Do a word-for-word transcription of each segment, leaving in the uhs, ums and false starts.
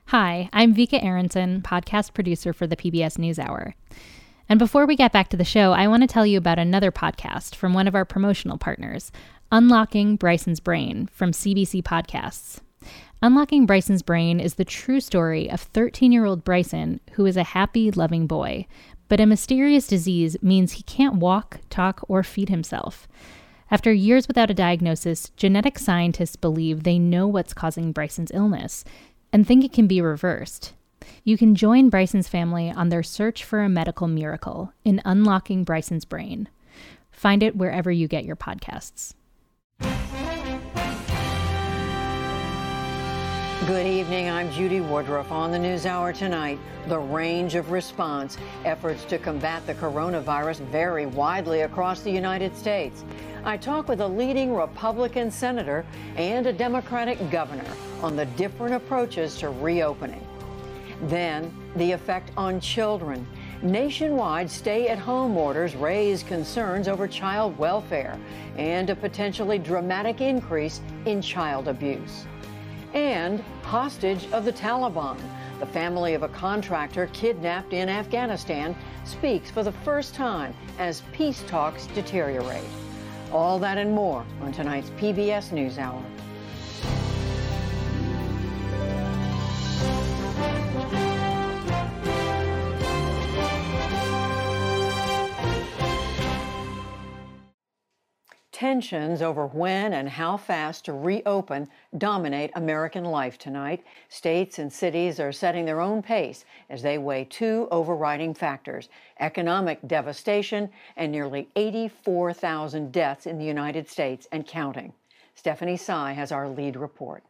Hi, I'm Vika Aronson, podcast producer for the P B S NewsHour. And before we get back to the show, I want to tell you about another podcast from one of our promotional partners, Unlocking Bryson's Brain from C B C Podcasts. Unlocking Bryson's Brain is the true story of thirteen-year-old Bryson, who is a happy, loving boy. But a mysterious disease means he can't walk, talk, or feed himself. After years without a diagnosis, genetic scientists believe they know what's causing Bryson's illness and think it can be reversed. You can join Bryson's family on their search for a medical miracle in Unlocking Bryson's Brain. Find it wherever you get your podcasts. Good evening, I'm Judy Woodruff. On the NewsHour tonight, the range of response. Efforts to combat the coronavirus vary widely across the United States. I talk with a leading Republican senator and a Democratic governor on the different approaches to reopening. Then, the effect on children. Nationwide stay-at-home orders raise concerns over child welfare and a potentially dramatic increase in child abuse. And hostage of the Taliban. The family of a contractor kidnapped in Afghanistan speaks for the first time as peace talks deteriorate. All that and more on tonight's P B S NewsHour. Tensions over when and how fast to reopen dominate American life tonight. States and cities are setting their own pace as they weigh two overriding factors: economic devastation and nearly eighty-four thousand deaths in the United States and counting. Stephanie Sy has our lead report.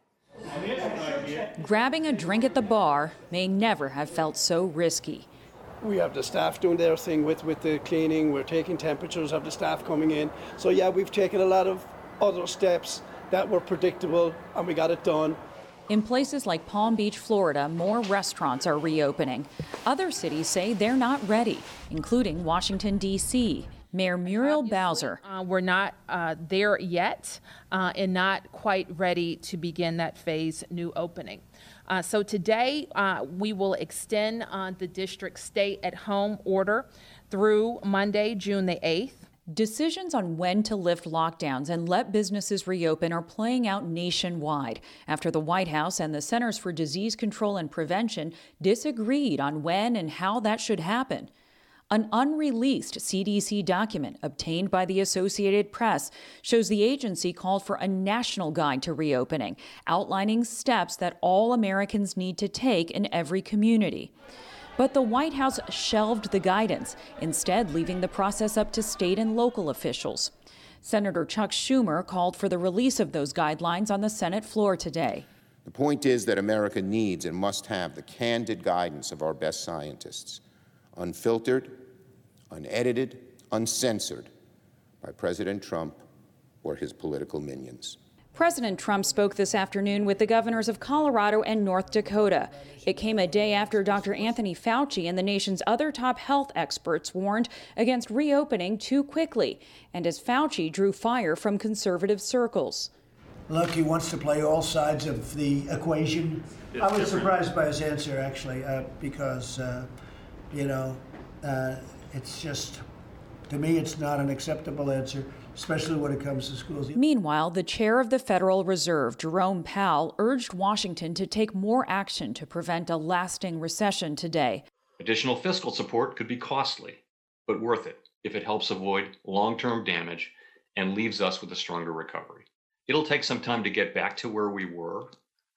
Grabbing a drink at the bar may never have felt so risky. We have the staff doing their thing with, with the cleaning. We're taking temperatures of the staff coming in. So yeah, we've taken a lot of other steps that were predictable, and we got it done. In places like Palm Beach, Florida, more restaurants are reopening. Other cities say they're not ready, including Washington, D C Mayor Muriel Bowser. Uh, we're not uh, there yet uh, and not quite ready to begin that phase new opening. Uh, so today uh, we will extend uh, the district's stay-at-home order through Monday, June the eighth. Decisions on when to lift lockdowns and let businesses reopen are playing out nationwide after the White House and the Centers for Disease Control and Prevention disagreed on when and how that should happen. An unreleased C D C document obtained by the Associated Press shows the agency called for a national guide to reopening, outlining steps that all Americans need to take in every community. But the White House shelved the guidance, instead leaving the process up to state and local officials. Senator Chuck Schumer called for the release of those guidelines on the Senate floor today. The point is that America needs and must have the candid guidance of our best scientists, unfiltered, unedited, uncensored by President Trump or his political minions. President Trump spoke this afternoon with the governors of Colorado and North Dakota. It came a day after Doctor Anthony Fauci and the nation's other top health experts warned against reopening too quickly, and as Fauci drew fire from conservative circles. Look, he wants to play all sides of the equation. It's I was different. surprised by his answer, actually, uh, because, uh, you know, uh, it's just, to me, it's not an acceptable answer, especially when it comes to schools. Meanwhile, the chair of the Federal Reserve, Jerome Powell, urged Washington to take more action to prevent a lasting recession today. Additional fiscal support could be costly, but worth it if it helps avoid long-term damage and leaves us with a stronger recovery. It'll take some time to get back to where we were.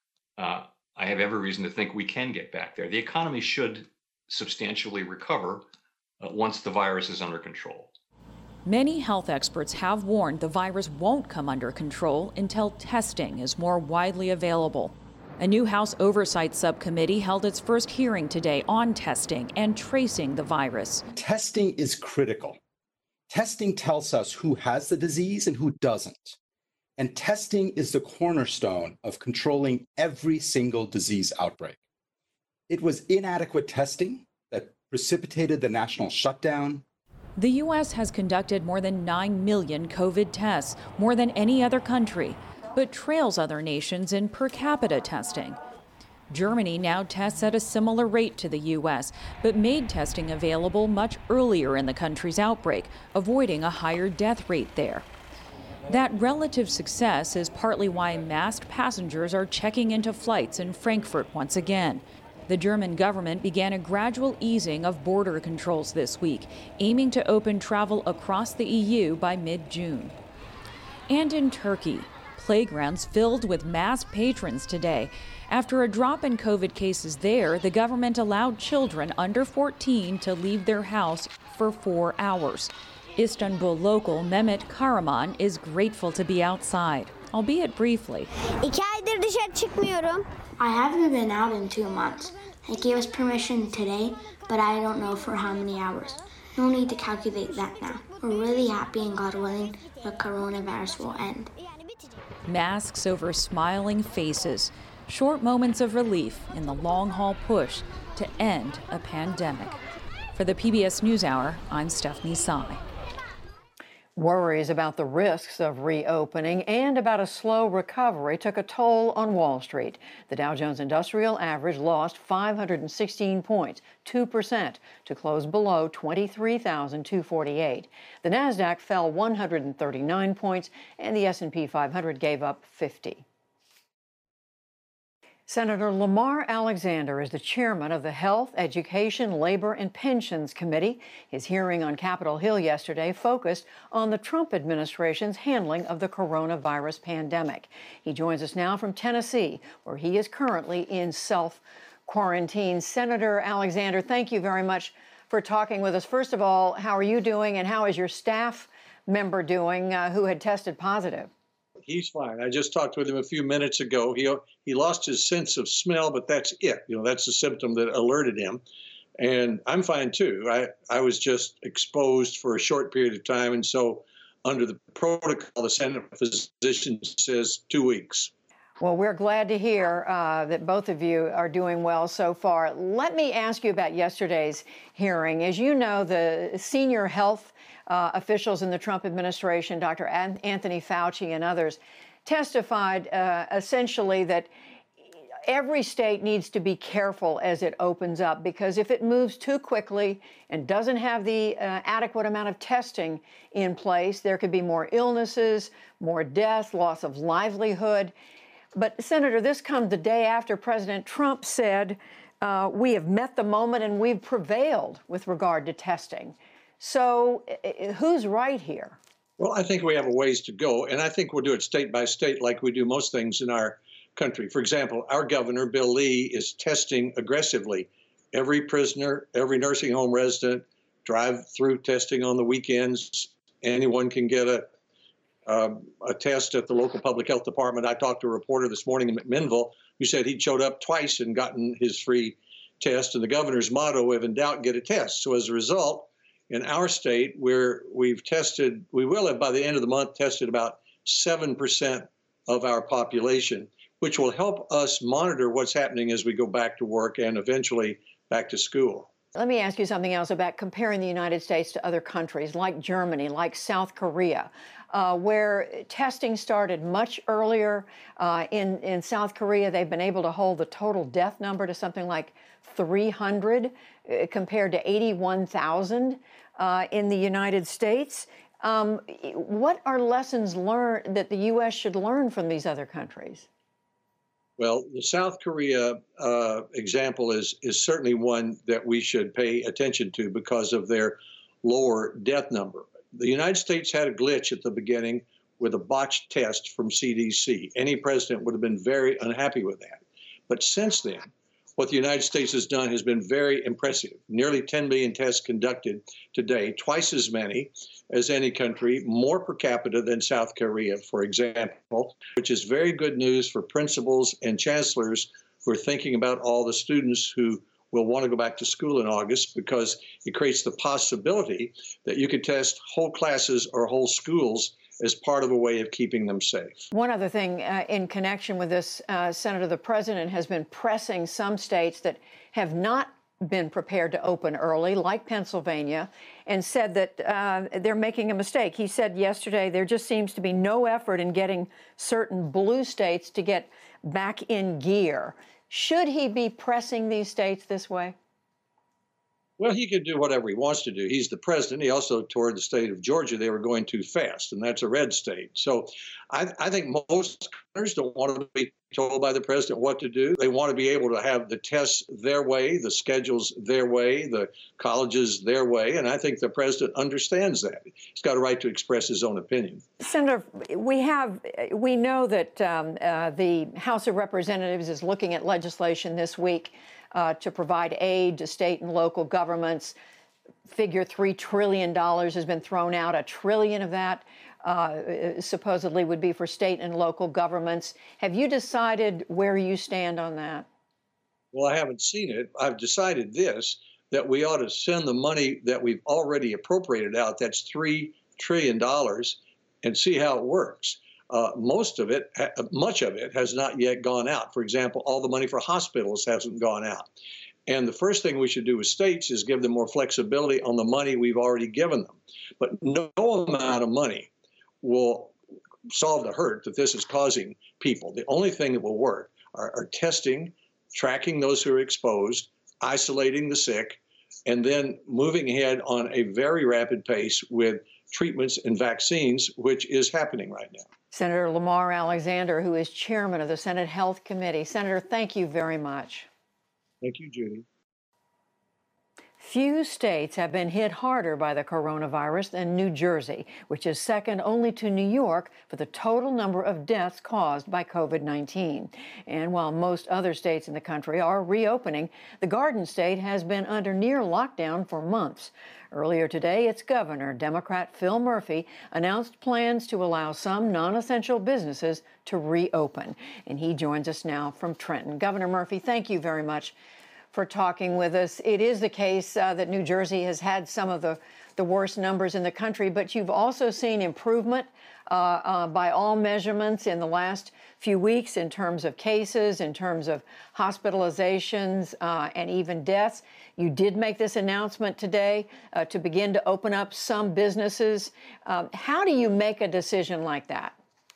Uh, I have every reason to think we can get back there. The economy should substantially recover uh, once the virus is under control. Many health experts have warned the virus won't come under control until testing is more widely available. A new House Oversight Subcommittee held its first hearing today on testing and tracing the virus. Testing is critical. Testing tells us who has the disease and who doesn't. And testing is the cornerstone of controlling every single disease outbreak. It was inadequate testing that precipitated the national shutdown. The U S has conducted more than nine million COVID tests, more than any other country, but trails other nations in per capita testing. Germany now tests at a similar rate to the U S, but made testing available much earlier in the country's outbreak, avoiding a higher death rate there. That relative success is partly why masked passengers are checking into flights in Frankfurt once again. The German government began a gradual easing of border controls this week, aiming to open travel across the E U by mid-June. And in Turkey, playgrounds filled with masked patrons today. After a drop in COVID cases there, the government allowed children under fourteen to leave their house for four hours. Istanbul local Mehmet Karaman is grateful to be outside, albeit briefly. İki aydır dışarı çıkmıyorum. I haven't been out in two months. They gave us permission today, but I don't know for how many hours. No need to calculate that now. We're really happy and God willing, the coronavirus will end. Masks over smiling faces, short moments of relief in the long-haul push to end a pandemic. For the P B S NewsHour, I'm Stephanie Tsai. Worries about the risks of reopening and about a slow recovery took a toll on Wall Street. The Dow Jones Industrial Average lost five hundred sixteen points, two percent, to close below twenty-three thousand two hundred forty-eight. The Nasdaq fell one hundred thirty-nine points, and the S and P five hundred gave up fifty. Senator Lamar Alexander is the chairman of the Health, Education, Labor, and Pensions Committee. His hearing on Capitol Hill yesterday focused on the Trump administration's handling of the coronavirus pandemic. He joins us now from Tennessee, where he is currently in self-quarantine. Senator Alexander, thank you very much for talking with us. First of all, how are you doing, and how is your staff member doing uh, who had tested positive? He's fine. I just talked with him a few minutes ago. He he lost his sense of smell, but that's it. You know, that's the symptom that alerted him. And I'm fine too. I, I was just exposed for a short period of time. And so under the protocol, the Senate physician says two weeks. Well, we're glad to hear uh, that both of you are doing well so far. Let me ask you about yesterday's hearing. As you know, the senior health uh, officials in the Trump administration, Doctor Anthony Fauci and others, testified uh, essentially that every state needs to be careful as it opens up, because if it moves too quickly and doesn't have the uh, adequate amount of testing in place, there could be more illnesses, more deaths, loss of livelihood. But, Senator, this comes the day after President Trump said, uh, we have met the moment and we've prevailed with regard to testing. So uh, who's right here? Well, I think we have a ways to go, and I think we'll do it state by state like we do most things in our country. For example, our governor, Bill Lee, is testing aggressively. Every prisoner, every nursing home resident, drive-through testing on the weekends. Anyone can get a Um, a test at the local public health department. I talked to a reporter this morning in McMinnville who said he'd showed up twice and gotten his free test. And the governor's motto, if in doubt, get a test. So as a result, in our state, where we've tested, we will have by the end of the month tested about seven percent of our population, which will help us monitor what's happening as we go back to work and eventually back to school. Let me ask you something else about comparing the United States to other countries like Germany, like South Korea, uh, where testing started much earlier. Uh, in, in South Korea, they've been able to hold the total death number to something like three hundred uh, compared to eighty-one thousand uh, in the United States. Um, what are lessons learned that the U S should learn from these other countries? Well, the South Korea uh, example is is certainly one that we should pay attention to because of their lower death number. The United States had a glitch at the beginning with a botched test from C D C. Any president would have been very unhappy with that. But since then, what the United States has done has been very impressive. Nearly ten million tests conducted today, twice as many as any country, more per capita than South Korea, for example, which is very good news for principals and chancellors who are thinking about all the students who will want to go back to school in August, because it creates the possibility that you could test whole classes or whole schools as part of a way of keeping them safe. One other thing uh, in connection with this, uh, Senator, the president has been pressing some states that have not been prepared to open early, like Pennsylvania, and said that uh, they're making a mistake. He said yesterday there just seems to be no effort in getting certain blue states to get back in gear. Should he be pressing these states this way? Well, he can do whatever he wants to do. He's the president. He also told the state of Georgia they were going too fast, and that's a red state. So I, I think most governors don't want to be told by the president what to do. They want to be able to have the tests their way, the schedules their way, the colleges their way, and I think the president understands that. He's got a right to express his own opinion. Senator, we have, we know that um, uh, the House of Representatives is looking at legislation this week Uh, to provide aid to state and local governments. Figure three trillion dollars has been thrown out. A trillion of that uh, supposedly would be for state and local governments. Have you decided where you stand on that? Well, I haven't seen it. I've decided this, that we ought to send the money that we've already appropriated out, that's three trillion dollars, and see how it works. Uh, most of it, much of it, has not yet gone out. For example, all the money for hospitals hasn't gone out. And the first thing we should do with states is give them more flexibility on the money we've already given them. But no amount of money will solve the hurt that this is causing people. The only thing that will work are, are testing, tracking those who are exposed, isolating the sick, and then moving ahead on a very rapid pace with treatments and vaccines, which is happening right now. Senator Lamar Alexander, who is chairman of the Senate Health Committee. Senator, thank you very much. Thank you, Judy. Few states have been hit harder by the coronavirus than New Jersey, which is second only to New York for the total number of deaths caused by COVID nineteen. And while most other states in the country are reopening, the Garden State has been under near lockdown for months. Earlier today, its governor, Democrat Phil Murphy, announced plans to allow some non-essential businesses to reopen. And he joins us now from Trenton. Governor Murphy, thank you very much for talking with us. It is the case uh, that New Jersey has had some of the, the worst numbers in the country, but you've also seen improvement uh, uh, by all measurements in the last few weeks in terms of cases, in terms of hospitalizations, uh, and even deaths. You did make this announcement today uh, to begin to open up some businesses. Um, how do you make a decision like that?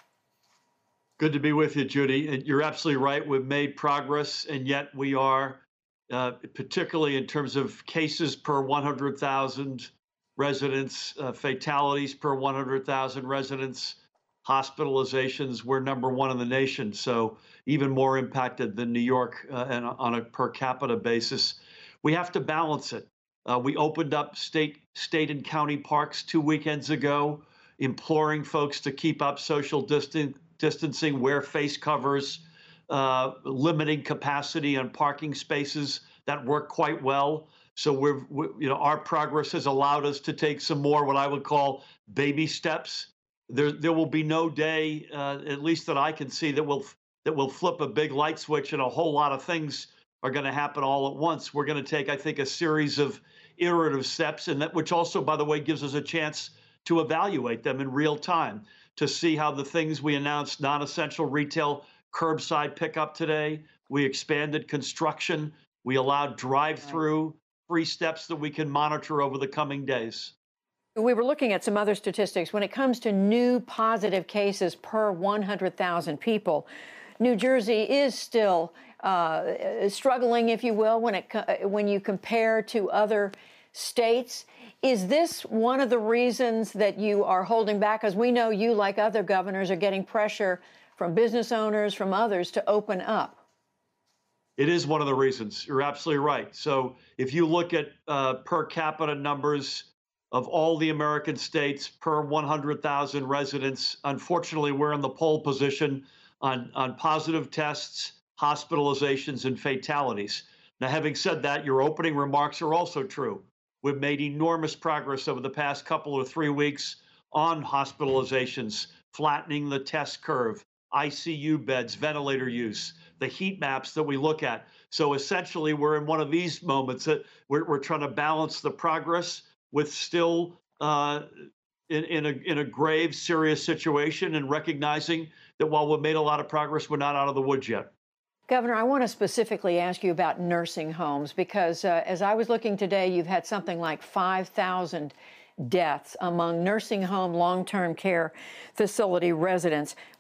Good to be with you, Judy. And you're absolutely right. We've made progress, and yet we are, uh, particularly in terms of cases per one hundred thousand residents, uh, fatalities per one hundred thousand residents, hospitalizations, we're number one in the nation. So even more impacted than New York uh, and on a per capita basis. We have to balance it. Uh, we opened up state, state and county parks two weekends ago, imploring folks to keep up social distan- distancing, wear face covers, uh, limiting capacity on parking spaces. That worked quite well. So we're, we, you know, our progress has allowed us to take some more what I would call baby steps. There, there will be no day, uh, at least that I can see, that will that will flip a big light switch and a whole lot of things are going to happen all at once. We're going to take, I think, a series of iterative steps, and that, which also, by the way, gives us a chance to evaluate them in real time, to see how the things we announced, non-essential retail, curbside pickup today, we expanded construction, we allowed drive-through, free steps that we can monitor over the coming days. We were looking at some other statistics. When it comes to new positive cases per one hundred thousand people, New Jersey is still uh, struggling, if you will, when it when you compare to other states. Is this one of the reasons that you are holding back? Because we know you, like other governors, are getting pressure from business owners, from others, to open up. It is one of the reasons. You're absolutely right. So if you look at uh, per capita numbers of all the American states per one hundred thousand residents, unfortunately, we're in the pole position on, on positive tests, hospitalizations, and fatalities. Now, having said that, your opening remarks are also true. We've made enormous progress over the past couple or three weeks on hospitalizations, flattening the test curve, I C U beds, ventilator use, the heat maps that we look at. So essentially, we're in one of these moments that we're, we're trying to balance the progress with still uh, in, in, a, in a grave, serious situation, and recognizing that while we've made a lot of progress, we're not out of the woods yet. Governor, I want to specifically ask you about nursing homes, because uh, as I was looking today, you've had something like five thousand deaths among nursing home long-term care facility residents.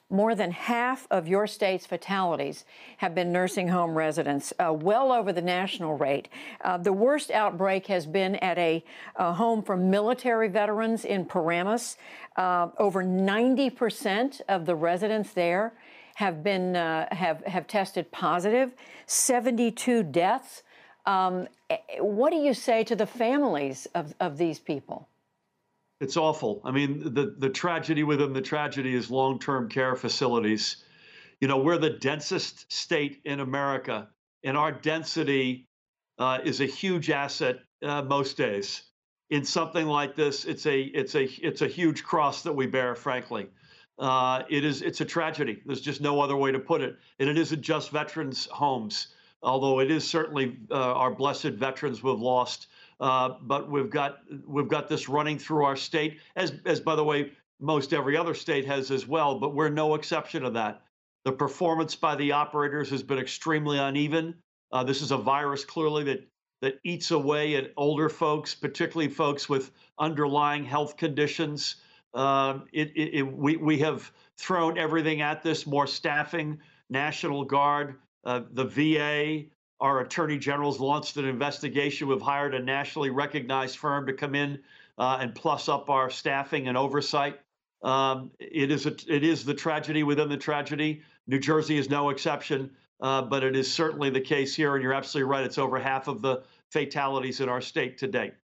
More than half of your state's fatalities have been nursing home residents, uh, well over the national rate. Uh, the worst outbreak has been at a, a home for military veterans in Paramus. Uh, over ninety percent of the residents there have been uh, have have tested positive. seventy-two deaths. Um, what do you say to the families of, of these people? It's awful. I mean, the, the tragedy within the tragedy is long-term care facilities. You know, we're the densest state in America, and our density uh, is a huge asset uh, most days. In something like this, it's a it's a it's a huge cross that we bear, frankly. Uh, it is it's a tragedy. There's just no other way to put it. And it isn't just veterans' homes, although it is certainly uh, our blessed veterans we've lost. Uh, but we've got we've got this running through our state, as as by the way, most every other state has as well. But we're no exception to that. The performance by the operators has been extremely uneven. Uh, this is a virus clearly that that eats away at older folks, particularly folks with underlying health conditions. Uh, it, it, it, we we have thrown everything at this: more staffing, National Guard, uh, the V A. Our attorney general's launched an investigation. We've hired a nationally recognized firm to come in uh, and plus up our staffing and oversight. Um, it is a, it is the tragedy within the tragedy. New Jersey is no exception, uh, but it is certainly the case here. And you're absolutely right. It's over half of the fatalities in our state to date.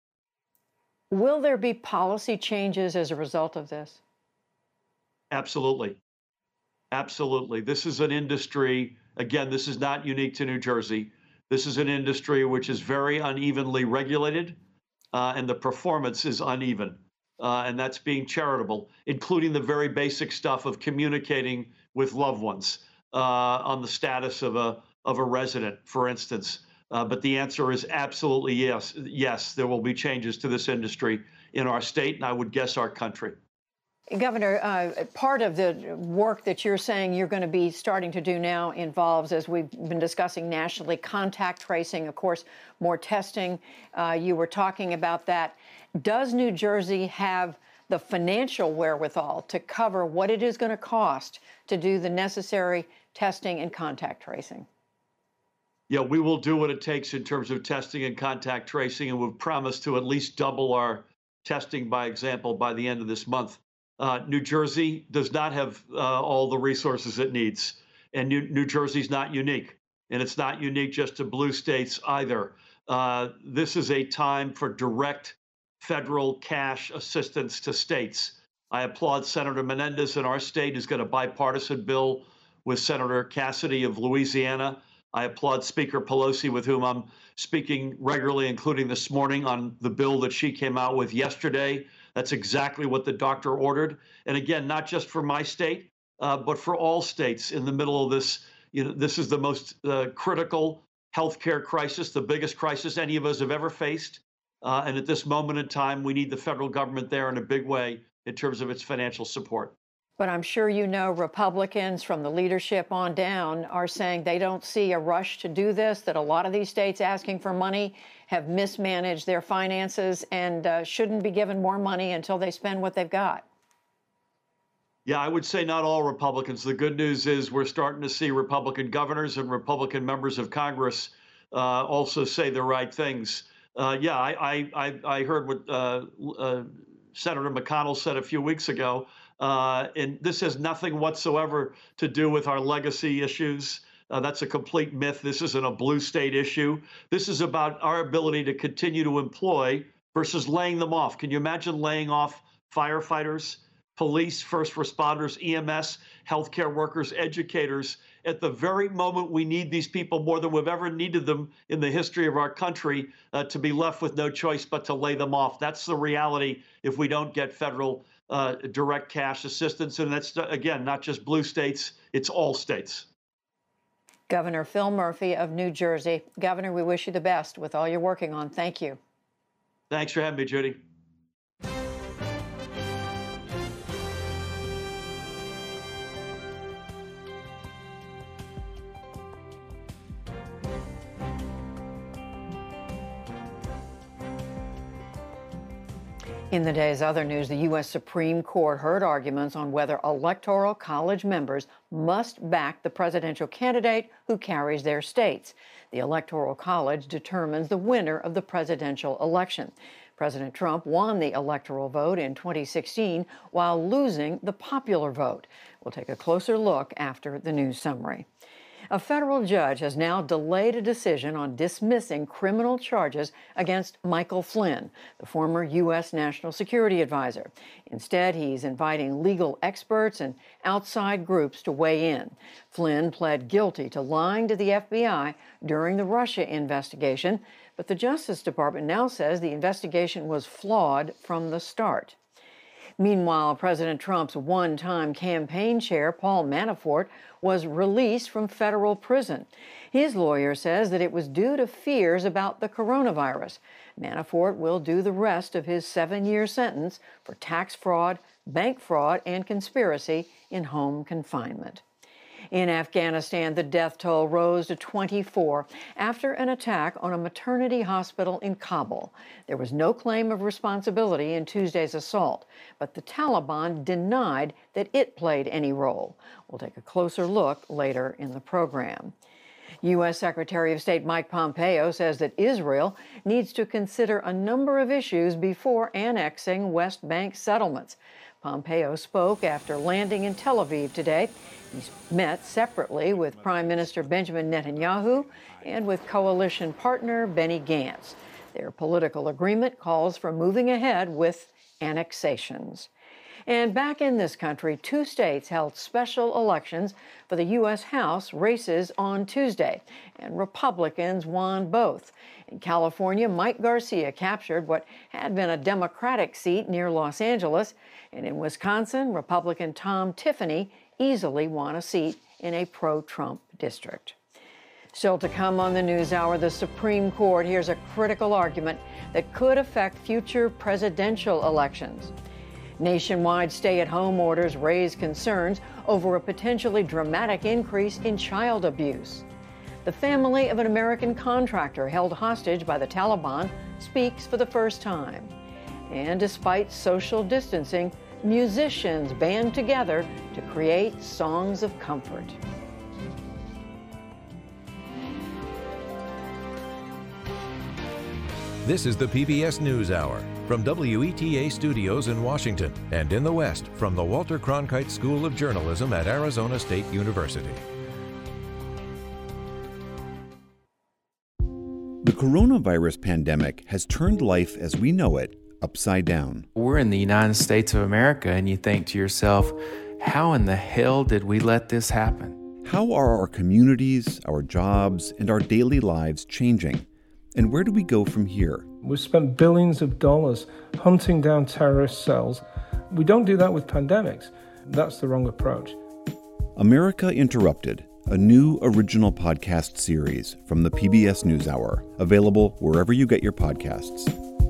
Will there be policy changes as a result of this? Absolutely. Absolutely. This is an industry, again, this is not unique to New Jersey. This is an industry which is very unevenly regulated, uh, and the performance is uneven. Uh, and that's being charitable, including the very basic stuff of communicating with loved ones uh, on the status of a of a resident, for instance. Uh, but the answer is absolutely yes. Yes, there will be changes to this industry in our state, and I would guess our country. Governor, uh, part of the work that you're saying you're going to be starting to do now involves, as we've been discussing nationally, contact tracing, of course, more testing. Uh, you were talking about that. Does New Jersey have the financial wherewithal to cover what it is going to cost to do the necessary testing and contact tracing? Yeah, we will do what it takes in terms of testing and contact tracing, and we've promised to at least double our testing, by example, by the end of this month. Uh, New Jersey does not have uh, all the resources it needs, and New, New Jersey's not unique, and it's not unique just to blue states either. Uh, this is a time for direct federal cash assistance to states. I applaud Senator Menendez in our state, who's got a bipartisan bill with Senator Cassidy of Louisiana. I applaud Speaker Pelosi, with whom I'm speaking regularly, including this morning, on the bill that she came out with yesterday. That's exactly what the doctor ordered. And again, not just for my state, uh, but for all states in the middle of this. You know, this is the most uh, critical healthcare crisis, the biggest crisis any of us have ever faced. Uh, and at this moment in time, we need the federal government there in a big way in terms of its financial support. But I'm sure you know Republicans from the leadership on down are saying they don't see a rush to do this, that a lot of these states asking for money have mismanaged their finances and uh, shouldn't be given more money until they spend what they've got. Yeah, I would say not all Republicans. The good news is we're starting to see Republican governors and Republican members of Congress uh, also say the right things. Uh, yeah, I, I, I heard what uh, uh, Senator McConnell said a few weeks ago. Uh, and this has nothing whatsoever to do with our legacy issues. Uh, that's a complete myth. This isn't a blue state issue. This is about our ability to continue to employ versus laying them off. Can you imagine laying off firefighters, police, first responders, E M S, healthcare workers, educators at the very moment we need these people more than we've ever needed them in the history of our country, uh, to be left with no choice but to lay them off? That's the reality if we don't get federal Uh, direct cash assistance. And that's, again, not just blue states, it's all states. Governor Phil Murphy of New Jersey. Governor, we wish you the best with all you're working on. Thank you. Thanks for having me, Judy. In the day's other news, the U S Supreme Court heard arguments on whether Electoral College members must back the presidential candidate who carries their states. The Electoral College determines the winner of the presidential election. President Trump won the electoral vote in twenty sixteen while losing the popular vote. We'll take a closer look after the news summary. A federal judge has now delayed a decision on dismissing criminal charges against Michael Flynn, the former U S National Security Advisor. Instead, he's inviting legal experts and outside groups to weigh in. Flynn pled guilty to lying to the F B I during the Russia investigation, but the Justice Department now says the investigation was flawed from the start. Meanwhile, President Trump's one-time campaign chair, Paul Manafort, was released from federal prison. His lawyer says that it was due to fears about the coronavirus. Manafort will do the rest of his seven-year sentence for tax fraud, bank fraud, and conspiracy in home confinement. In Afghanistan, the death toll rose to twenty-four after an attack on a maternity hospital in Kabul. There was no claim of responsibility in Tuesday's assault, but the Taliban denied that it played any role. We'll take a closer look later in the program. U S Secretary of State Mike Pompeo says that Israel needs to consider a number of issues before annexing West Bank settlements. Pompeo spoke after landing in Tel Aviv today. He met separately with Prime Minister Benjamin Netanyahu and with coalition partner Benny Gantz. Their political agreement calls for moving ahead with annexations. And back in this country, two states held special elections for the U S House races on Tuesday, and Republicans won both. In California, Mike Garcia captured what had been a Democratic seat near Los Angeles, and in Wisconsin, Republican Tom Tiffany easily won a seat in a pro-Trump district. Still to come on the NewsHour, the Supreme Court hears a critical argument that could affect future presidential elections. Nationwide stay-at-home orders raise concerns over a potentially dramatic increase in child abuse. The family of an American contractor held hostage by the Taliban speaks for the first time. And despite social distancing, musicians band together to create songs of comfort. This is the P B S NewsHour from W E T A Studios in Washington and in the West from the Walter Cronkite School of Journalism at Arizona State University. The coronavirus pandemic has turned life as we know it upside down. We're in the United States of America, and you think to yourself, how in the hell did we let this happen? How are our communities, our jobs, and our daily lives changing? And where do we go from here? We've spent billions of dollars hunting down terrorist cells. We don't do that with pandemics. That's the wrong approach. America Interrupted, a new original podcast series from the P B S NewsHour, available wherever you get your podcasts.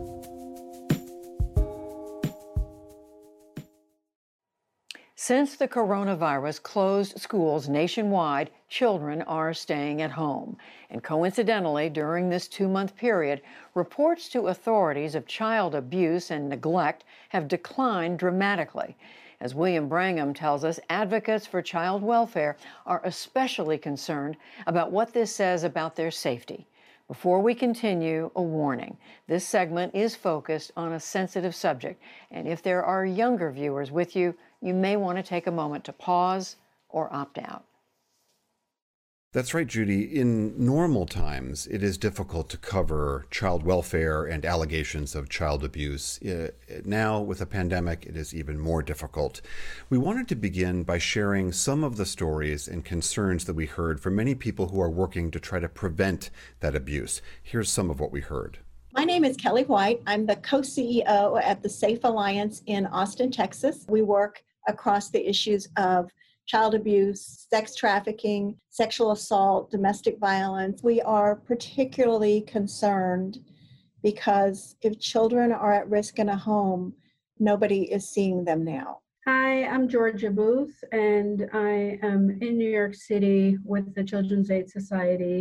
Since the coronavirus closed schools nationwide, children are staying at home. And coincidentally, during this two-month period, reports to authorities of child abuse and neglect have declined dramatically. As William Brangham tells us, advocates for child welfare are especially concerned about what this says about their safety. Before we continue, a warning. This segment is focused on a sensitive subject, and if there are younger viewers with you, you may want to take a moment to pause or opt out. That's right, Judy. In normal times, it is difficult to cover child welfare and allegations of child abuse. Now, with a pandemic, it is even more difficult. We wanted to begin by sharing some of the stories and concerns that we heard from many people who are working to try to prevent that abuse. Here's some of what we heard. My name is Kelly White. I'm the co-C E O at the Safe Alliance in Austin, Texas. We work across the issues of child abuse, sex trafficking, sexual assault, domestic violence. We are particularly concerned because if children are at risk in a home, nobody is seeing them now. Hi, I'm Georgia Booth, and I am in New York City with the Children's Aid Society.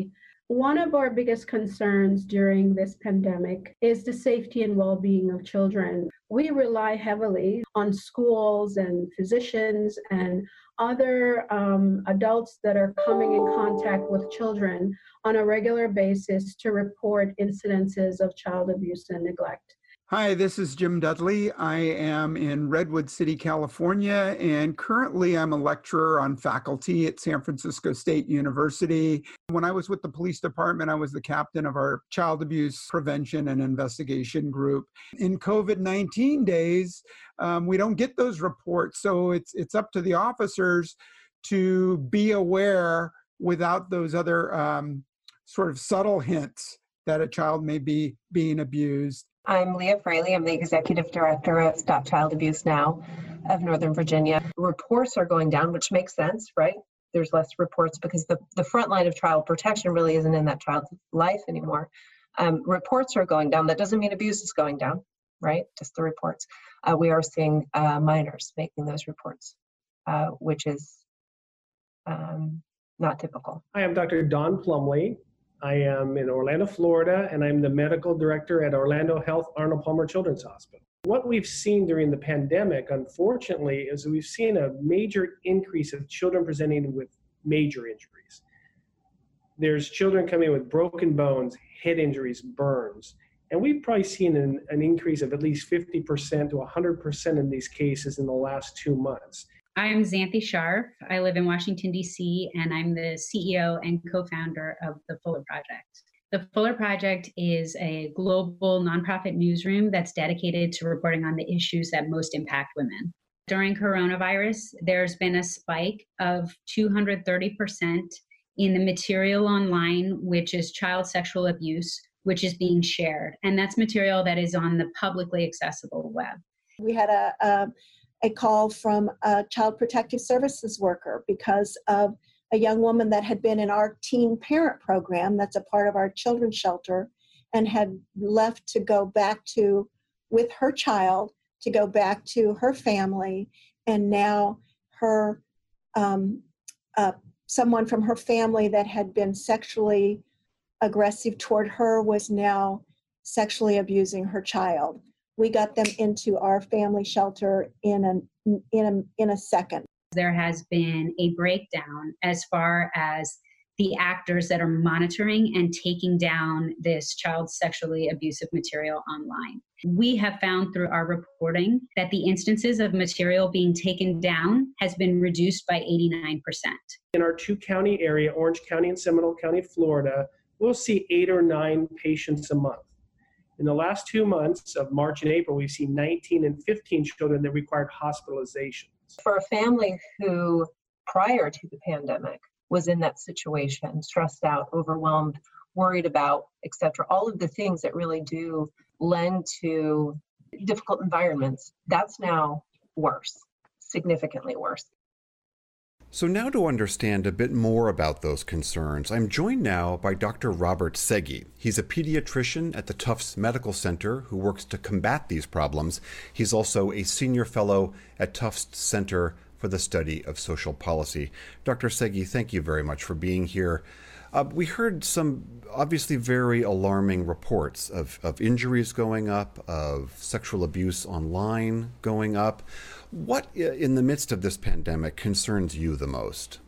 One of our biggest concerns during this pandemic is the safety and well-being of children. We rely heavily on schools and physicians and other um, adults that are coming in contact with children on a regular basis to report incidences of child abuse and neglect. Hi, this is Jim Dudley. I am in Redwood City, California, and currently I'm a lecturer on faculty at San Francisco State University. When I was with the police department, I was the captain of our child abuse prevention and investigation group. In COVID nineteen days, um, we don't get those reports, so it's it's up to the officers to be aware without those other um, sort of subtle hints that a child may be being abused. I'm Leah Fraley. I'm the Executive Director of Stop Child Abuse Now of Northern Virginia. Reports are going down, which makes sense, right? There's less reports because the, the front line of child protection really isn't in that child's life anymore. Um, reports are going down. That doesn't mean abuse is going down, right? Just the reports. Uh, we are seeing uh, minors making those reports, uh, which is um, not typical. Hi, I'm Doctor Don Plumley. I am in Orlando, Florida, and I'm the medical director at Orlando Health Arnold Palmer Children's Hospital. What we've seen during the pandemic, unfortunately, is we've seen a major increase of children presenting with major injuries. There's children coming with broken bones, head injuries, burns, and we've probably seen an, an increase of at least fifty percent to one hundred percent in these cases in the last two months. I'm Xanthi Sharf. I live in Washington, D C, and I'm the C E O and co-founder of the Fuller Project. The Fuller Project is a global nonprofit newsroom that's dedicated to reporting on the issues that most impact women. During coronavirus, there's been a spike of two hundred thirty percent in the material online, which is child sexual abuse, which is being shared. And that's material that is on the publicly accessible web. We had a, a a call from a child protective services worker because of a young woman that had been in our teen parent program that's a part of our children's shelter and had left to go back to, with her child, to go back to her family. And now her, um, uh, someone from her family that had been sexually aggressive toward her was now sexually abusing her child. We got them into our family shelter in a, in a, in a second. There has been a breakdown as far as the actors that are monitoring and taking down this child sexually abusive material online. We have found through our reporting that the instances of material being taken down has been reduced by eighty-nine percent. In our two-county area, Orange County and Seminole County, Florida, we'll see eight or nine patients a month. In the last two months of March and April, we've seen nineteen and fifteen children that required hospitalization. For a family who, prior to the pandemic, was in that situation, stressed out, overwhelmed, worried about, et cetera, all of the things that really do lend to difficult environments, that's now worse, significantly worse. So now to understand a bit more about those concerns, I'm joined now by Doctor Robert Segi. He's a pediatrician at the Tufts Medical Center who works to combat these problems. He's also a senior fellow at Tufts Center for the Study of Social Policy. Doctor Segi, thank you very much for being here. Uh, we heard some obviously very alarming reports of, of injuries going up, of sexual abuse online going up. What, in the midst of this pandemic, concerns you the most?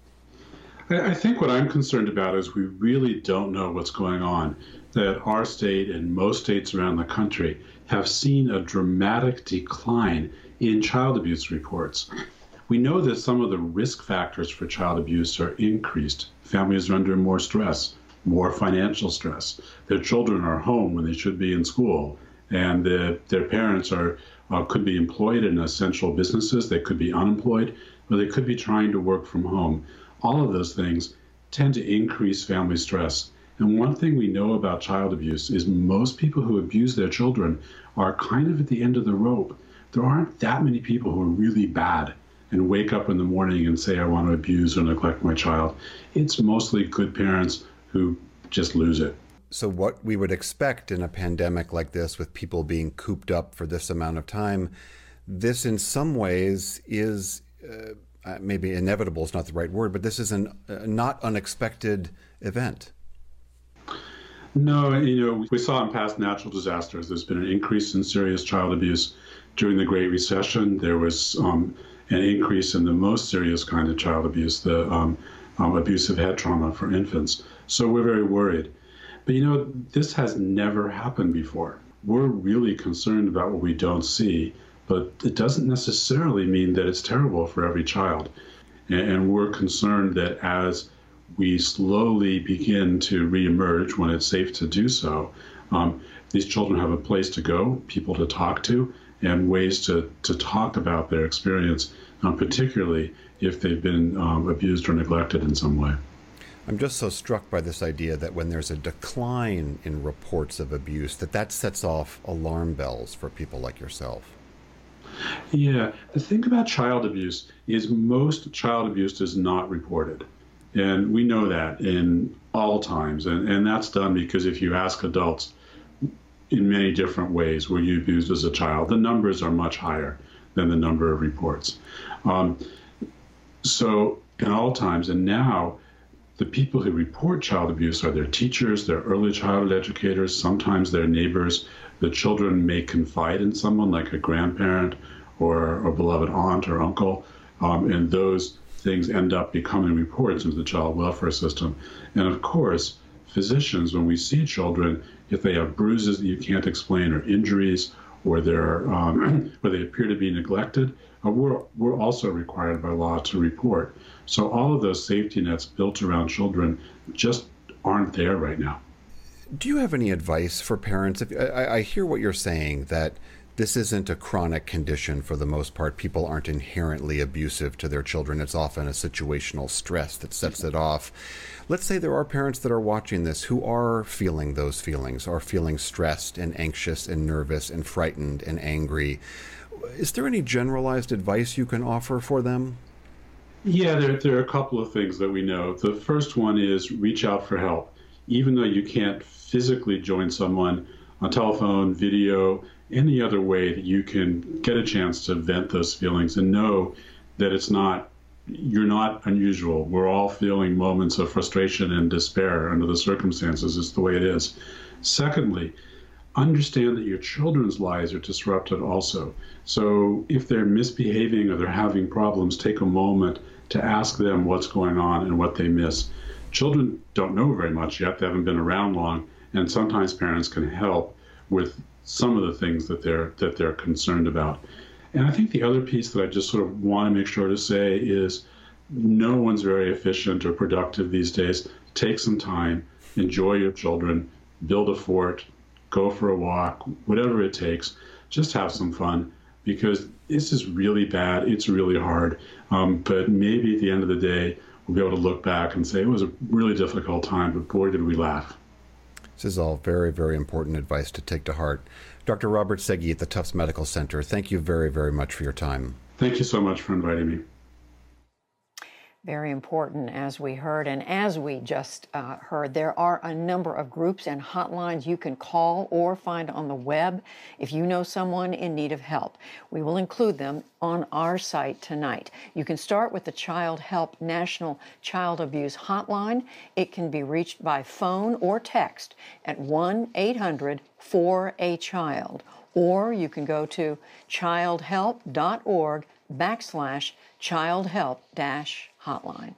I think what I'm concerned about is we really don't know what's going on, that our state and most states around the country have seen a dramatic decline in child abuse reports. We know that some of the risk factors for child abuse are increased. Families are under more stress, more financial stress. Their children are home when they should be in school, and the, their parents are uh, could be employed in essential businesses, they could be unemployed, or they could be trying to work from home. All of those things tend to increase family stress. And one thing we know about child abuse is most people who abuse their children are kind of at the end of the rope. There aren't that many people who are really bad and wake up in the morning and say, I want to abuse or neglect my child. It's mostly good parents who just lose it. So what we would expect in a pandemic like this, with people being cooped up for this amount of time, this in some ways is, uh, maybe inevitable is not the right word, but this is an, a not unexpected event. No, you know, we saw in past natural disasters, there's been an increase in serious child abuse. During the Great Recession, there was um, an increase in the most serious kind of child abuse, the um, um, abusive head trauma for infants. So we're very worried. But you know, this has never happened before. We're really concerned about what we don't see, but it doesn't necessarily mean that it's terrible for every child. And, and we're concerned that as we slowly begin to reemerge when it's safe to do so, um, these children have a place to go, people to talk to, and ways to, to talk about their experience, um, particularly if they've been um, abused or neglected in some way. I'm just so struck by this idea that when there's a decline in reports of abuse, that that sets off alarm bells for people like yourself. Yeah, the thing about child abuse is most child abuse is not reported. And we know that in all times. And, and that's done because if you ask adults in many different ways, were you abused as a child, the numbers are much higher than the number of reports. Um, so in all times, and now, the people who report child abuse are their teachers, their early childhood educators, sometimes their neighbors. The children may confide in someone like a grandparent or a beloved aunt or uncle, um, and those things end up becoming reports into the child welfare system. And of course, physicians, when we see children, if they have bruises that you can't explain or injuries, or they're um, or they appear to be neglected, uh, we're, we're also required by law to report. So all of those safety nets built around children just aren't there right now. Do you have any advice for parents? If, I, I hear what you're saying, that this isn't a chronic condition for the most part. People aren't inherently abusive to their children. It's often a situational stress that sets it off. Let's say there are parents that are watching this who are feeling those feelings, are feeling stressed and anxious and nervous and frightened and angry. Is there any generalized advice you can offer for them? Yeah, there, there are a couple of things that we know. The first one is reach out for help. Even though you can't physically join someone on telephone, video, any other way that you can get a chance to vent those feelings and know that it's not, you're not unusual. We're all feeling moments of frustration and despair under the circumstances. It's the way it is. Secondly, understand that your children's lives are disrupted also. So if they're misbehaving or they're having problems, take a moment to ask them what's going on and what they miss. Children don't know very much yet. They haven't been around long, and sometimes parents can help with some of the things that they're that they're concerned about. And I think the other piece that I just sort of want to make sure to say is no one's very efficient or productive these days. Take some time, enjoy your children, build a fort, go for a walk, whatever it takes. Just have some fun, because this is really bad. It's really hard. Um, but maybe at the end of the day, we'll be able to look back and say it was a really difficult time, but boy, did we laugh. This is all very, very important advice to take to heart. Doctor Robert Segui at the Tufts Medical Center, thank you very, very much for your time. Thank you so much for inviting me. Very important, as we heard. And as we just uh, heard, there are a number of groups and hotlines you can call or find on the web if you know someone in need of help. We will include them on our site tonight. You can start with the Child Help National Child Abuse Hotline. It can be reached by phone or text at one eight hundred four A child. Or you can go to childhelp.org backslash childhelp dash hotline.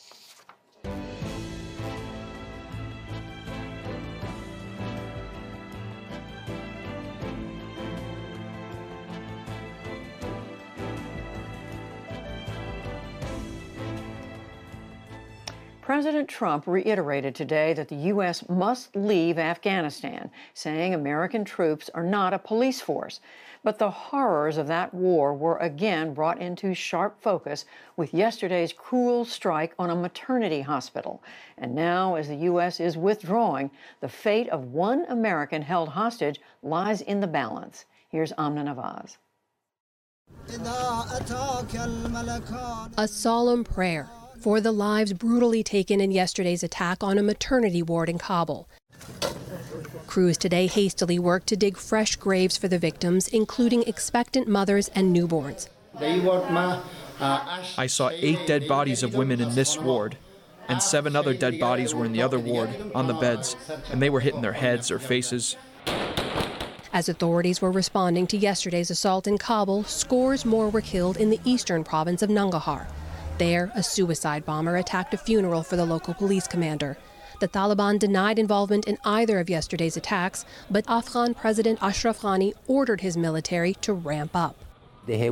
President Trump reiterated today that the U S must leave Afghanistan, saying American troops are not a police force. But the horrors of that war were again brought into sharp focus with yesterday's cruel strike on a maternity hospital. And now, as the U S is withdrawing, the fate of one American held hostage lies in the balance. Here's Amna Nawaz. A solemn prayer for the lives brutally taken in yesterday's attack on a maternity ward in Kabul. Crews today hastily worked to dig fresh graves for the victims, including expectant mothers and newborns. I saw eight dead bodies of women in this ward. and seven other dead bodies were in the other ward, on the beds, and they were hitting their heads or faces. As authorities were responding to yesterday's assault in Kabul, scores more were killed in the eastern province of Nangarhar. There, a suicide bomber attacked a funeral for the local police commander. The Taliban denied involvement in either of yesterday's attacks, but Afghan President Ashraf Ghani ordered his military to ramp up. I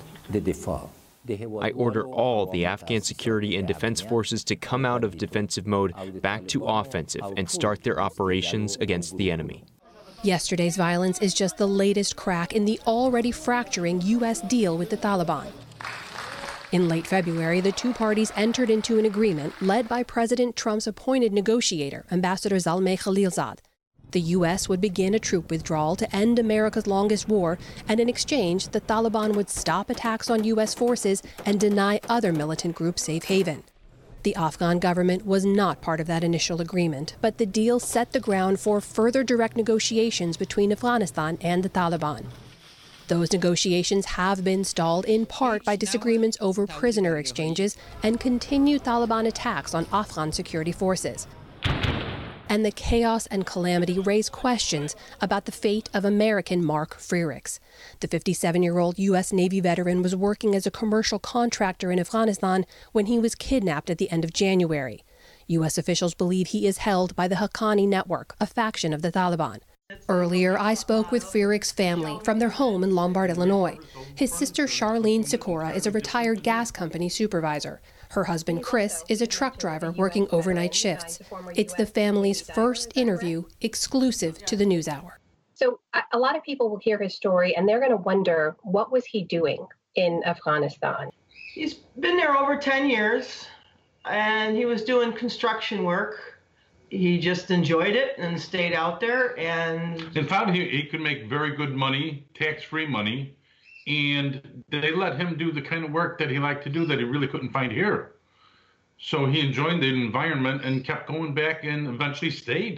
order all the Afghan security and defense forces to come out of defensive mode back to offensive and start their operations against the enemy. Yesterday's violence is just the latest crack in the already fracturing U S deal with the Taliban. In late February, the two parties entered into an agreement led by President Trump's appointed negotiator, Ambassador Zalmay Khalilzad. The U S would begin a troop withdrawal to end America's longest war, and in exchange, the Taliban would stop attacks on U S forces and deny other militant groups safe haven. The Afghan government was not part of that initial agreement, but the deal set the ground for further direct negotiations between Afghanistan and the Taliban. Those negotiations have been stalled in part by disagreements over prisoner exchanges and continued Taliban attacks on Afghan security forces. And the chaos and calamity raise questions about the fate of American Mark Frerichs. The fifty-seven-year-old U S Navy veteran was working as a commercial contractor in Afghanistan when he was kidnapped at the end of January. U S officials believe he is held by the Haqqani Network, a faction of the Taliban. Earlier, I spoke with Frerich's family from their home in Lombard, Illinois. His sister Charlene Sikora is a retired gas company supervisor. Her husband Chris is a truck driver working overnight shifts. It's the family's first interview exclusive to the NewsHour. So a lot of people will hear his story and they're going to wonder, what was he doing in Afghanistan? He's been there over ten years and he was doing construction work. He just enjoyed it and stayed out there and and found he, he could make very good money, tax-free money, and they let him do the kind of work that he liked to do that he really couldn't find here. So he enjoyed the environment and kept going back and eventually stayed.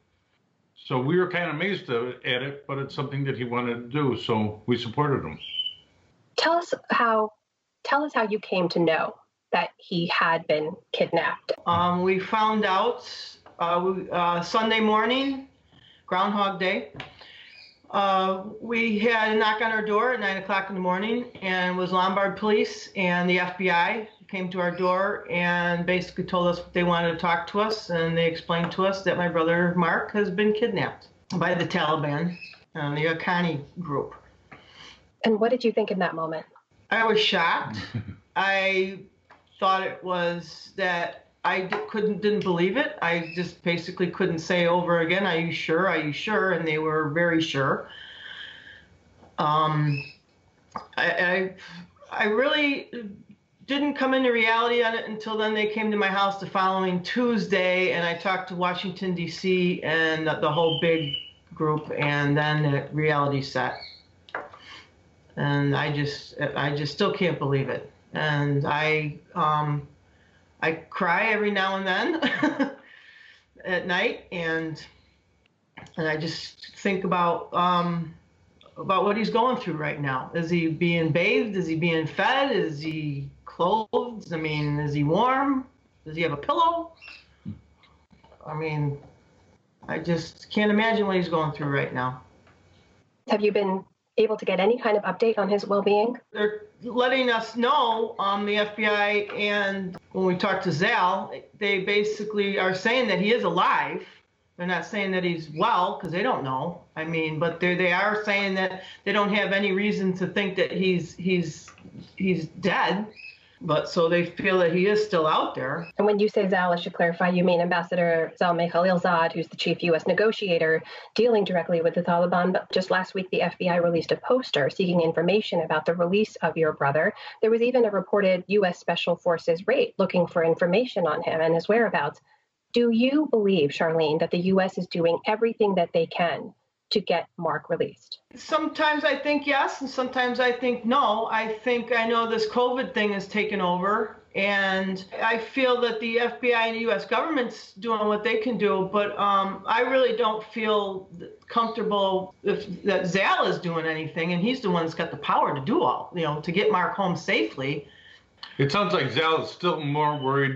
So we were kind of amazed at it, but it's something that he wanted to do, so we supported him. Tell us how, tell us how you came to know that he had been kidnapped. Um, we found out Uh, we, uh, Sunday morning, Groundhog Day. Uh, we had a knock on our door at nine o'clock in the morning, and it was Lombard Police and the F B I came to our door and basically told us they wanted to talk to us, and they explained to us that my brother Mark has been kidnapped by the Taliban and the Haqqani group. And what did you think in that moment? I was shocked. I thought it was that I d- couldn't, didn't believe it. I just basically couldn't say over again, are you sure, are you sure? And they were very sure. Um, I, I, I really didn't come into reality on it until then. They came to my house the following Tuesday and I talked to Washington, D C and the whole big group, and then the reality set. And I just, I just still can't believe it. And I, um, I cry every now and then at night, and and I just think about um, about what he's going through right now. Is he being bathed? Is he being fed? Is he clothed? I mean, is he warm? Does he have a pillow? I mean, I just can't imagine what he's going through right now. Have you been able to get any kind of update on his well-being? They're letting us know, um, the F B I, and when we talk to Zal, they basically are saying that he is alive. They're not saying that he's well, because they don't know. I mean, but they they are saying that they don't have any reason to think that he's he's he's dead. But so they feel that he is still out there. And when you say Zal, I should clarify, you mean Ambassador Zalmay Khalilzad, who's the chief U S negotiator dealing directly with the Taliban. But just last week, the F B I released a poster seeking information about the release of your brother. There was even a reported U S Special Forces raid looking for information on him and his whereabouts. Do you believe, Charlene, that the U S is doing everything that they can to get Mark released? Sometimes I think yes, and sometimes I think no. I think I know this COVID thing has taken over, and I feel that the F B I and the U S government's doing what they can do, but um, I really don't feel comfortable if that Zal is doing anything, and he's the one that's got the power to do all, you know, to get Mark home safely. It sounds like Zal is still more worried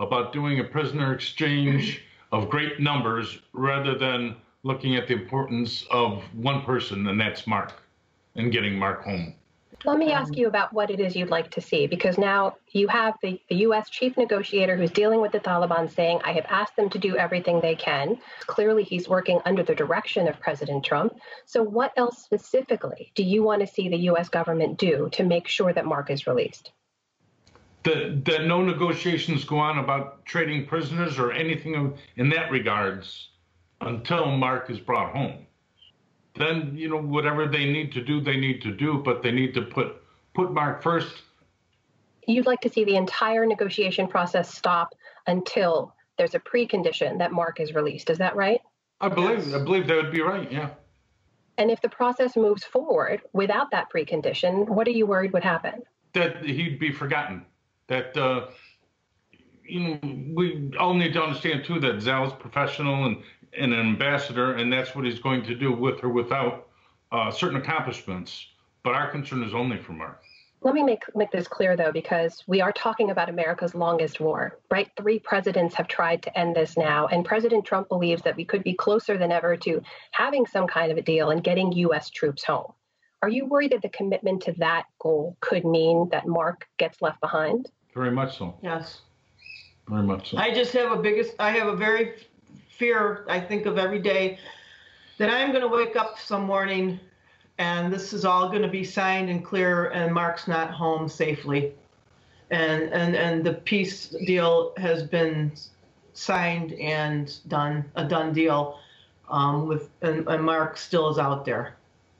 about doing a prisoner exchange of great numbers rather than looking at the importance of one person, and that's Mark, and getting Mark home. Let me ask you about what it is you'd like to see, because now you have the, the U S chief negotiator who's dealing with the Taliban saying, I have asked them to do everything they can. Clearly, he's working under the direction of President Trump. So what else specifically do you want to see the U S government do to make sure that Mark is released? That, that no negotiations go on about trading prisoners or anything in that regards until Mark is brought home. Then, you know, whatever they need to do, they need to do, but they need to put put Mark first. You'd like to see the entire negotiation process stop until there's a precondition that Mark is released. Is that right? I believe yes. I believe that would be right, yeah. And if the process moves forward without that precondition, what are you worried would happen? That he'd be forgotten. That, uh, you know, we all need to understand, too, that Zal's professional and and an ambassador, and that's what he's going to do with or without uh, certain accomplishments. But our concern is only for Mark. Let me make, make this clear, though, because we are talking about America's longest war, right? Three presidents have tried to end this now, and President Trump believes that we could be closer than ever to having some kind of a deal and getting U S troops home. Are you worried that the commitment to that goal could mean that Mark gets left behind? Very much so. Yes. Very much so. I just have a biggest, I have a very fear I think of every day that I'm going to wake up some morning and this is all going to be signed and clear and Mark's not home safely. And, and, and the peace deal has been signed and done, a done deal um, with, and, and Mark still is out there.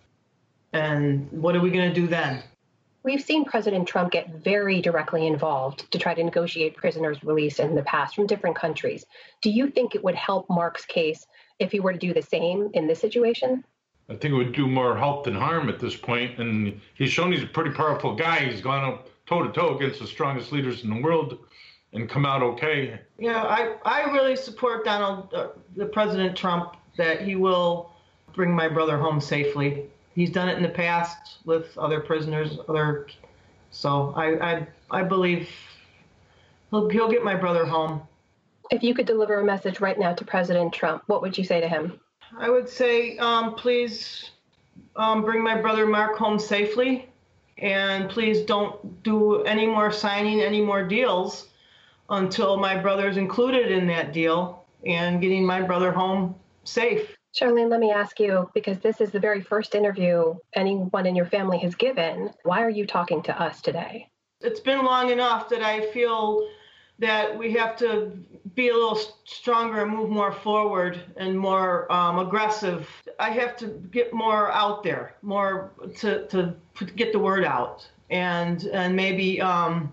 And what are we going to do then? We've seen President Trump get very directly involved to try to negotiate prisoners' release in the past from different countries. Do you think it would help Mark's case if he were to do the same in this situation? I think it would do more help than harm at this point. And he's shown he's a pretty powerful guy. He's gone up toe-to-toe against the strongest leaders in the world and come out okay. Yeah, I, I really support Donald, uh, the President Trump, that he will bring my brother home safely. He's done it in the past with other prisoners, other. So I, I, I believe he'll, he'll get my brother home. If you could deliver a message right now to President Trump, what would you say to him? I would say, um, please um, bring my brother Mark home safely, and please don't do any more signing any more deals until my brother's included in that deal and getting my brother home safe. Charlene, let me ask you, because this is the very first interview anyone in your family has given, why are you talking to us today? It's been long enough that I feel that we have to be a little stronger and move more forward and more um, aggressive. I have to get more out there, more to, to get the word out, and and maybe um,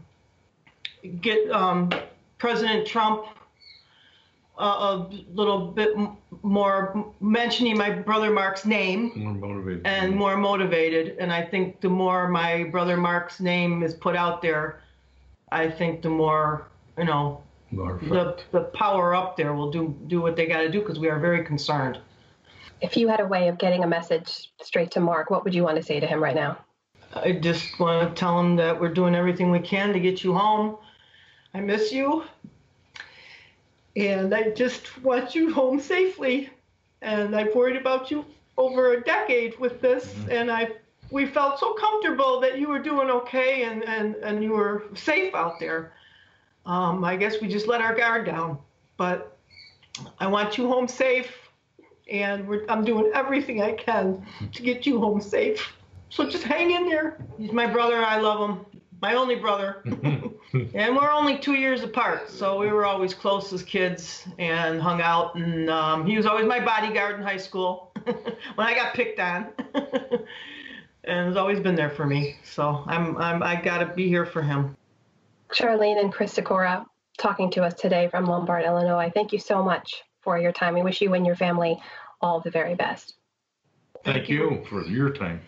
get um, President Trump Uh, a little bit more mentioning my brother Mark's name, more motivated, and more motivated. And I think the more my brother Mark's name is put out there, I think the more, you know, the the power up there will do do what they got to do, because we are very concerned. If you had a way of getting a message straight to Mark, what would you want to say to him right now? I just want to tell him that we're doing everything we can to get you home. I miss you. And I just want you home safely. And I've worried about you over a decade with this. Mm-hmm. And I, we felt so comfortable that you were doing okay and, and, and you were safe out there. Um, I guess we just let our guard down. But I want you home safe. And we're, I'm doing everything I can to get you home safe. So just hang in there. He's my brother. I love him. My only brother. And we're only two years apart, so we were always close as kids and hung out. And um, he was always my bodyguard in high school when I got picked on, and has always been there for me. So I'm, I'm I gotta be here for him. Charlene and Chris Sikora talking to us today from Lombard, Illinois. Thank you so much for your time. We wish you and your family all the very best. Thank, Thank you. you for your time.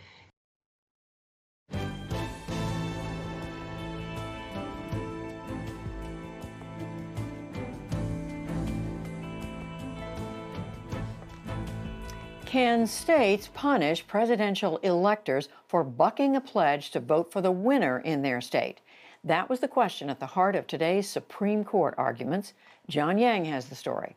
Can states punish presidential electors for bucking a pledge to vote for the winner in their state? That was the question at the heart of today's Supreme Court arguments. John Yang has the story.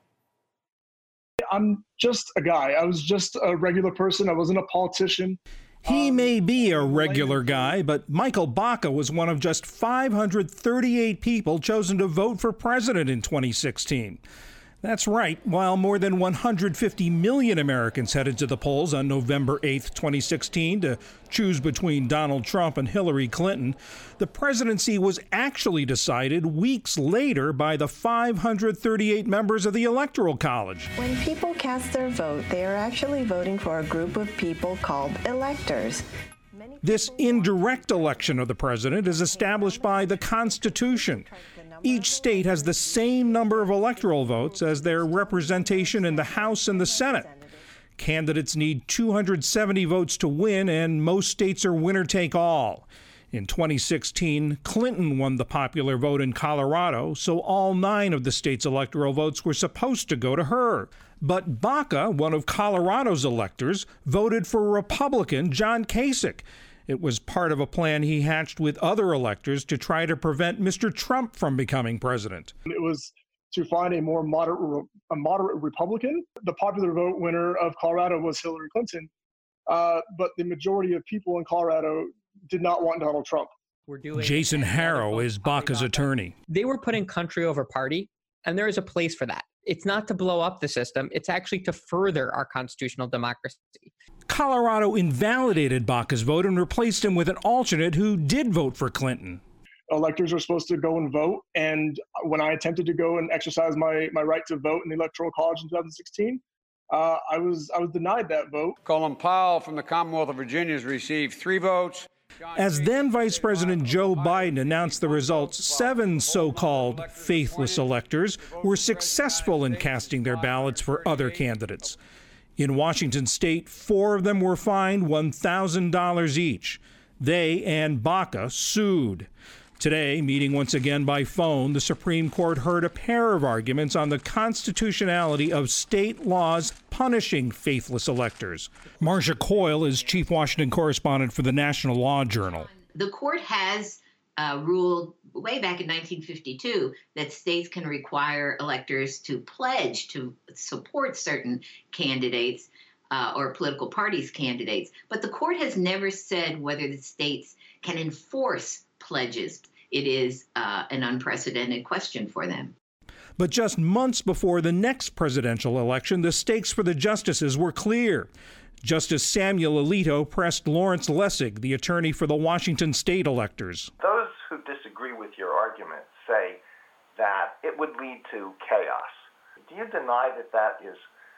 I'm just a guy. I was just a regular person. I wasn't a politician. He may be a regular guy, but Michael Baca was one of just five hundred thirty-eight people chosen to vote for president in twenty sixteen. That's right. While more than one hundred fifty million Americans headed to the polls on November eighth, twenty sixteen to choose between Donald Trump and Hillary Clinton, the presidency was actually decided weeks later by the five hundred thirty-eight members of the Electoral College. When people cast their vote, they are actually voting for a group of people called electors. This indirect election of the president is established by the Constitution. Each state has the same number of electoral votes as their representation in the House and the Senate. Candidates need two hundred seventy votes to win, and most states are winner-take-all. In twenty sixteen, Clinton won the popular vote in Colorado, so all nine of the state's electoral votes were supposed to go to her. But Baca, one of Colorado's electors, voted for Republican John Kasich. It was part of a plan he hatched with other electors to try to prevent Mister Trump from becoming president. It was to find a more moderate, a moderate Republican. The popular vote winner of Colorado was Hillary Clinton, uh, but the majority of people in Colorado did not want Donald Trump. We're doing Jason Harrow is Baca's attorney. They were putting country over party, and there is a place for that. It's not to blow up the system. It's actually to further our constitutional democracy. Colorado invalidated Baca's vote and replaced him with an alternate who did vote for Clinton. Electors are supposed to go and vote, and when I attempted to go and exercise my, my right to vote in the Electoral College in two thousand sixteen, uh, I was I was denied that vote. Colin Powell from the Commonwealth of Virginia has received three votes. As then Vice President Joe Biden announced the results, seven so-called faithless electors were successful in casting their ballots for other candidates. In Washington state, four of them were fined one thousand dollars each. They and Baca sued. Today, meeting once again by phone, the Supreme Court heard a pair of arguments on the constitutionality of state laws punishing faithless electors. Marcia Coyle is chief Washington correspondent for the National Law Journal. The court has uh, ruled way back in nineteen fifty-two that states can require electors to pledge to support certain candidates uh, or political parties' candidates. But the court has never said whether the states can enforce pledges. It is uh, an unprecedented question for them. But just months before the next presidential election, the stakes for the justices were clear. Justice Samuel Alito pressed Lawrence Lessig, the attorney for the Washington state electors. Those who disagree with your argument say that it would lead to chaos. Do you deny that that is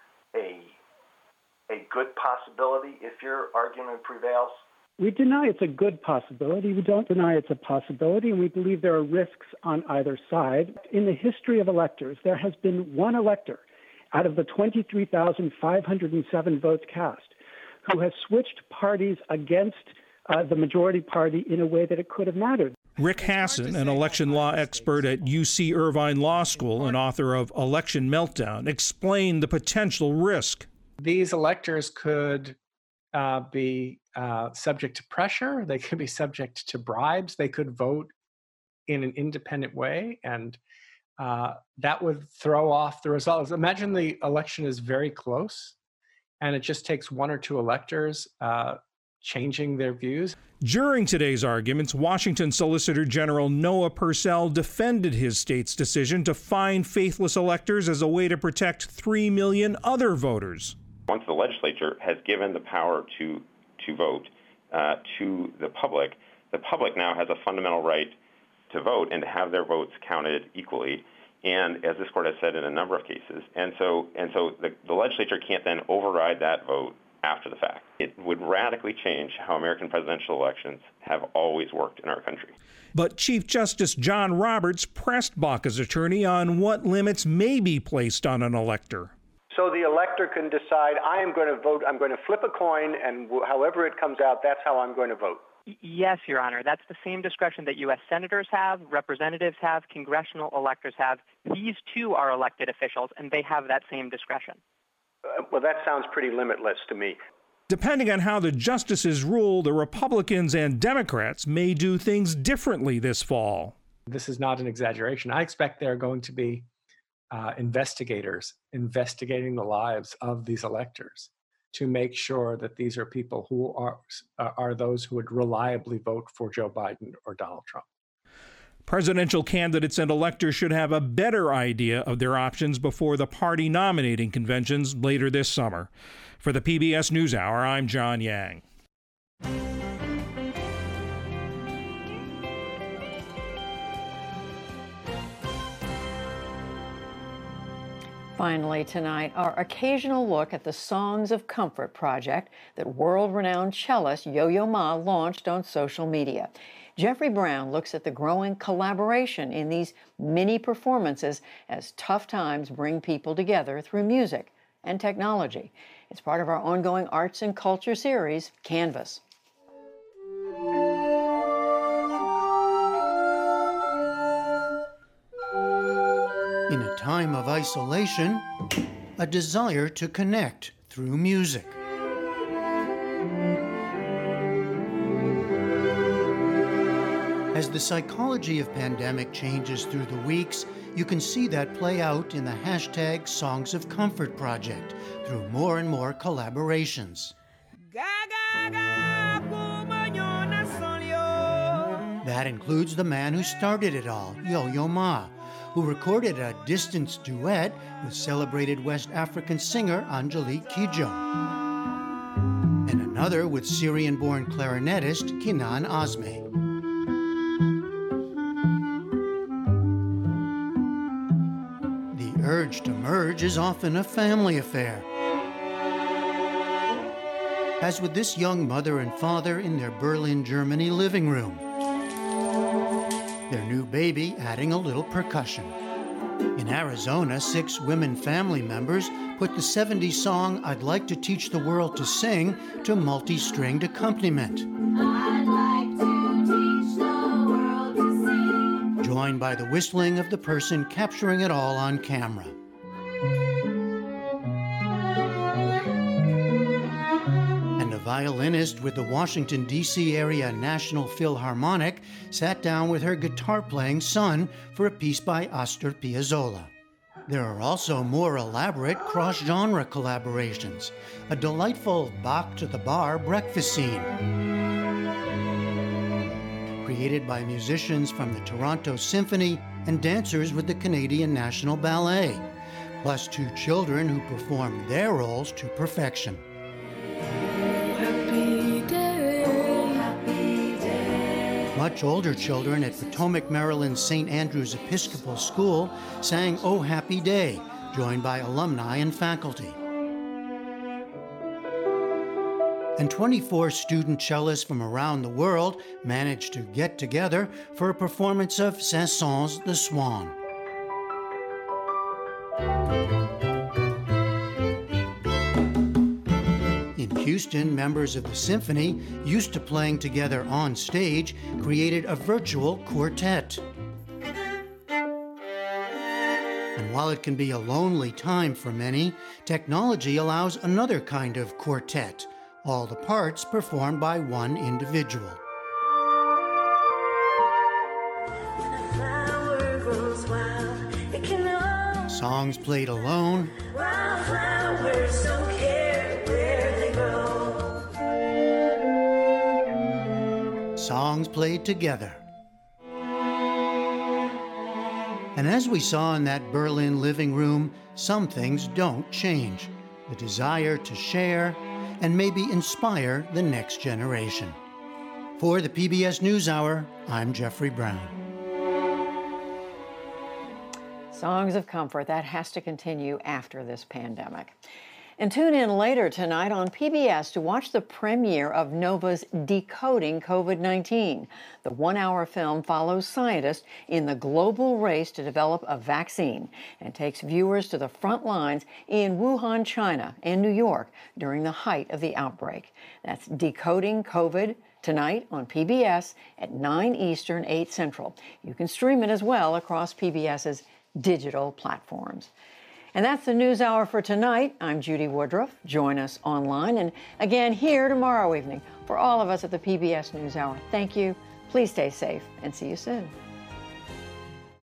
a, a good possibility if your argument prevails? We deny it's a good possibility. We don't deny it's a possibility, and we believe there are risks on either side. In the history of electors, there has been one elector out of the twenty-three thousand five hundred seven votes cast who has switched parties against uh, the majority party in a way that it could have mattered. Rick Hasson, an election law expert at U C Irvine Law School and author of Election Meltdown, explained the potential risk. These electors could uh, be uh, subject to pressure. They could be subject to bribes. They could vote in an independent way, and uh, that would throw off the results. Imagine the election is very close, and it just takes one or two electors uh, changing their views. During today's arguments, Washington Solicitor General Noah Purcell defended his state's decision to fine faithless electors as a way to protect three million other voters. Once the legislature has given the power to to vote uh, to the public, the public now has a fundamental right to vote and to have their votes counted equally. And as this court has said in a number of cases, and so and so the, the legislature can't then override that vote after the fact. It would radically change how American presidential elections have always worked in our country. But Chief Justice John Roberts pressed Baca's attorney on what limits may be placed on an elector. So the elector can decide, I am going to vote, I'm going to flip a coin, and however it comes out, that's how I'm going to vote. Yes, Your Honor. That's the same discretion that U S senators have, representatives have, congressional electors have. These, too, are elected officials, and they have that same discretion. Uh, well, that sounds pretty limitless to me. Depending on how the justices rule, the Republicans and Democrats may do things differently this fall. This is not an exaggeration. I expect there are going to be uh, investigators investigating the lives of these electors to make sure that these are people who are, uh, are those who would reliably vote for Joe Biden or Donald Trump. Presidential candidates and electors should have a better idea of their options before the party nominating conventions later this summer. For the P B S NewsHour, I'm John Yang. Finally tonight, our occasional look at the Songs of Comfort project that world-renowned cellist Yo-Yo Ma launched on social media. Jeffrey Brown looks at the growing collaboration in these mini performances as tough times bring people together through music and technology. It's part of our ongoing arts and culture series, Canvas. In a time of isolation, a desire to connect through music. As the psychology of pandemic changes through the weeks, you can see that play out in the hashtag Songs of Comfort project through more and more collaborations. That includes the man who started it all, Yo-Yo Ma, who recorded a distance duet with celebrated West African singer Angelique Kidjo, and another with Syrian-born clarinetist Kinan Azmeh. The urge to merge is often a family affair, as with this young mother and father in their Berlin, Germany living room. Their new baby adding a little percussion. In Arizona, six women family members put the seventies song I'd Like to Teach the World to Sing to multi-stringed accompaniment. I'd like to teach the world to sing. Joined by the whistling of the person capturing it all on camera. Violinist with the Washington, D C area National Philharmonic sat down with her guitar-playing son for a piece by Astor Piazzolla. There are also more elaborate cross-genre collaborations, a delightful Bach to the Bar breakfast scene, created by musicians from the Toronto Symphony and dancers with the Canadian National Ballet, plus two children who perform their roles to perfection. Much older children at Potomac, Maryland's Saint Andrew's Episcopal School sang Oh Happy Day, joined by alumni and faculty. And twenty-four student cellists from around the world managed to get together for a performance of Saint-Saëns' The Swan. Houston, members of the symphony, used to playing together on stage, created a virtual quartet. And while it can be a lonely time for many, technology allows another kind of quartet, all the parts performed by one individual. Songs played alone, wildflowers don't care where they grow. Songs played together. And as we saw in that Berlin living room, some things don't change. The desire to share and maybe inspire the next generation. For the P B S NewsHour, I'm Jeffrey Brown. Songs of Comfort, that has to continue after this pandemic. And tune in later tonight on P B S to watch the premiere of Nova's Decoding COVID nineteen. The one-hour film follows scientists in the global race to develop a vaccine and takes viewers to the front lines in Wuhan, China, and New York during the height of the outbreak. That's Decoding COVID tonight on P B S at nine Eastern, eight Central. You can stream it as well across PBS's digital platforms. And that's the News Hour for tonight. I'm Judy Woodruff. Join us online and again here tomorrow evening. For all of us at the P B S NewsHour, thank you. Please stay safe and see you soon.